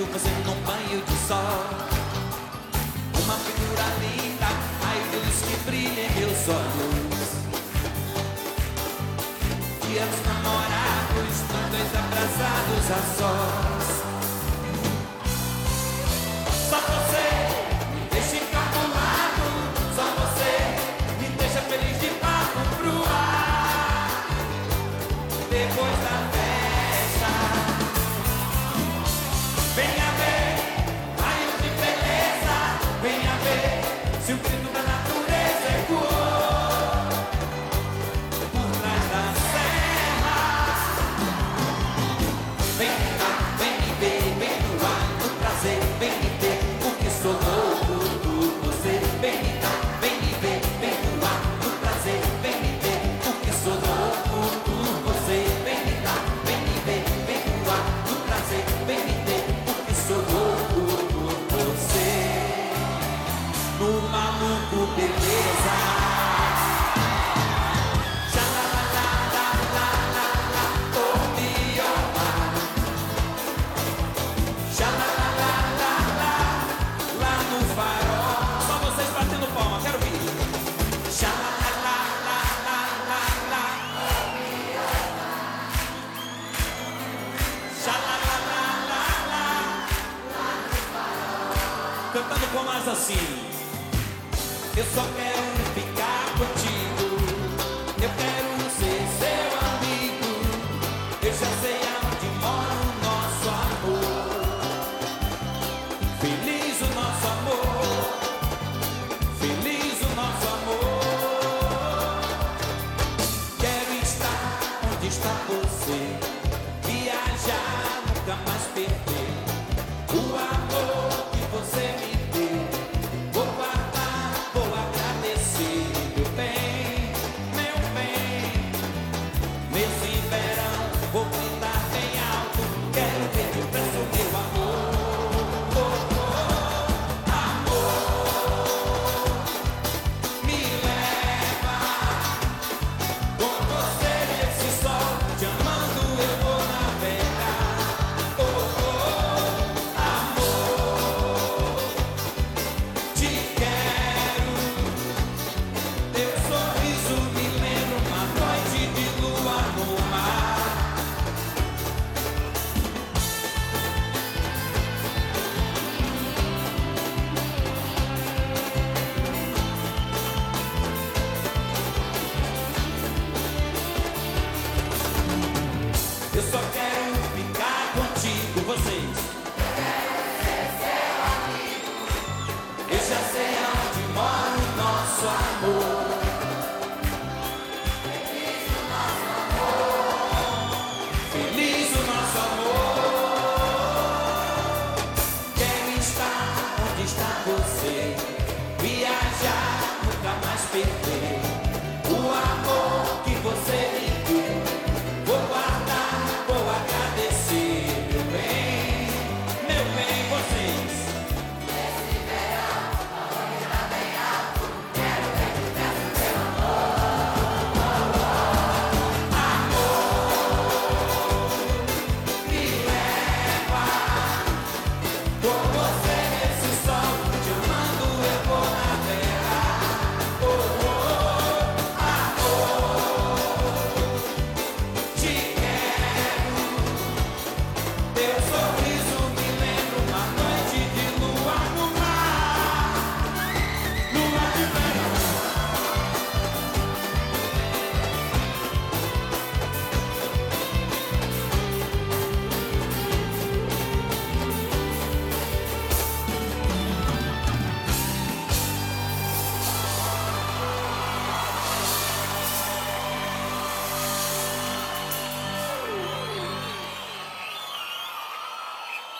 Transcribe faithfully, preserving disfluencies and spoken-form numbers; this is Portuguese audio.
vejo você num banho de sol. Uma figura linda, ai luz que brilha em meus olhos. Dias namorados, nós dois abraçados a sós. Só você me deixa encabulado, só você me deixa feliz de papo pro ar. Depois da festa, venha ver, raio de beleza, venha ver se o grito da natureza ecoou por trás da serra. Vem cá, vem me ver, vem no ar, no prazer, vem me ter, porque sou louco por você. Vem cá, vem me ver, vem no ar, no prazer, vem me ter, porque sou louco por você. Vem cá, vem me ver, vem no ar, no prazer, vem me ter, porque sou louco por você. No maluco beleza. Cantando com mais assim. Eu só quero ficar contigo, eu quero ser seu amigo. Eu já sei aonde mora o nosso amor. Feliz o nosso amor, feliz o nosso amor. Quero estar onde está você, viajar, nunca mais perder o amor que você me deu. Vou guardar, vou agradecer, meu bem, meu bem. Nesse verão vou gritar bem alto, quero ver de perto meu amor. Oh, oh, amor, me leva com você nesse sol, te amando eu vou navegar. Oh, oh, amor, te quero. Teu sorriso me lembra uma noite de lua no mar. Eu só quero ficar contigo, vocês. Eu já sei aonde mora o nosso amor. Feliz o nosso amor. Quero estar onde está você, viajar, nunca mais perder o amor que você me deu. Vou guardar, vou agradecer, meu bem, meu bem, vocês. Amor, me leva com